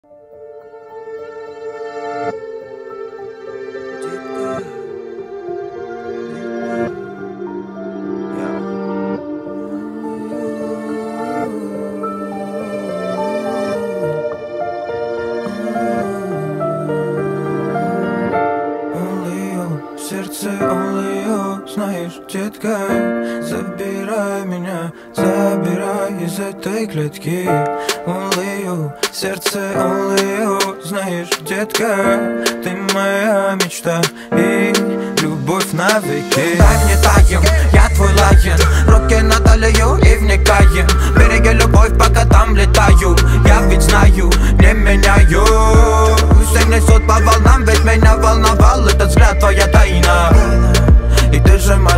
Знаешь, детка, забирай меня, забирай из этой клетки. Only you, сердце only you. Знаешь, детка, ты моя мечта и любовь навеки. Дай мне таем, я твой лайен, руки на талию и вникаем. Береги любовь, пока там летаю. Я ведь знаю, не меняю. Всех несут по волнам, ведь меня волновал этот взгляд, твоя тайна. И ты же my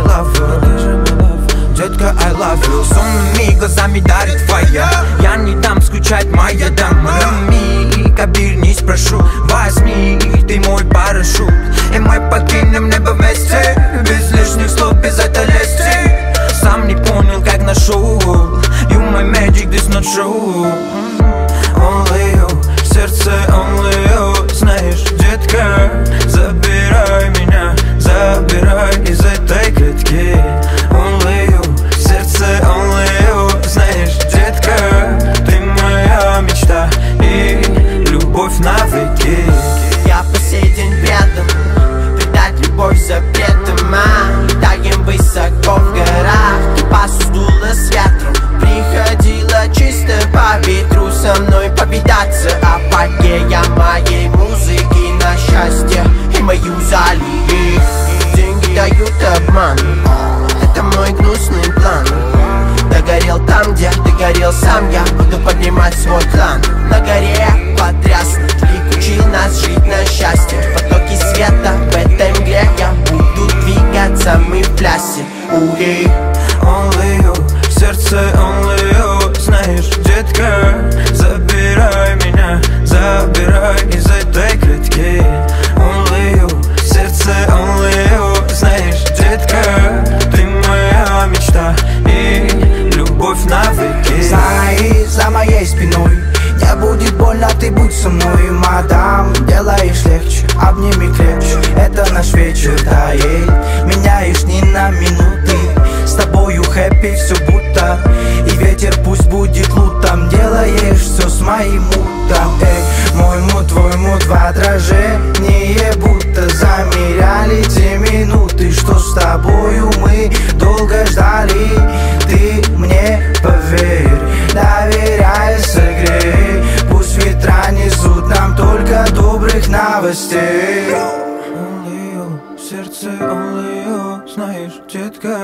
lover, детка, I love you. Сонными глазами дарит твоя. Я не дам скучать, моя дама. Миг, обернись, прошу, возьми, ты мой парашют. И мы покинем небо вместе, без лишних слов, без этой лести. Сам не понял, как нашел. You my magic, this not true. Only you, сердце only you. Знаешь, детка, забирай меня, забирай из этой клетки. Only you, сердце only you. Знаешь, детка, ты моя мечта и любовь навеки. Я по сей день предан, предать любовь запретом. Летаем высоко в горах, кипасу сдуло с ветром. Приходила чисто по ветру со мной повидаться. Апогея моей музыки на счастье и мою залили. Деньги дают обман, это мой гнусный план. Догорел там, где догорел сам я. Буду поднимать свой клан. На горе потряснут, лик учил нас жить на счастье. Потоки света в этой мгле, я буду двигаться, мы в плясе. Ури. Only you, сердце only you. Знаешь, детка, забирай меня, забирай из этой клетки. Only you, сердце only you. Знаешь, детка, ты моя мечта и любовь навеки. Знай, за моей спиной не будет больно, ты будь со мной, мадам. Делаешь легче, обними крепче, это наш вечер, да, ей. Меняешь ни на минуты, с тобою хэппи все будто. И ветер пусть будет лутом, делаешь все с моим мутом. Эй, мой мут, твой мут в отражении, будто замеряли те минуты, что с тобою мы долго ждали. Ты мне поверь, доверяй, согрей. Пусть ветра несут нам только добрых новостей. Only you, сердце only you. Знаешь, детка,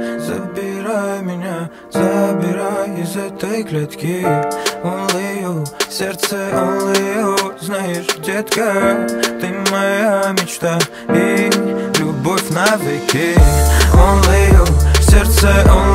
забирай меня, забирай из этой клетки. Only you, сердце only you. Знаешь, детка, ты моя мечта и любовь навеки. Only you, сердце only you.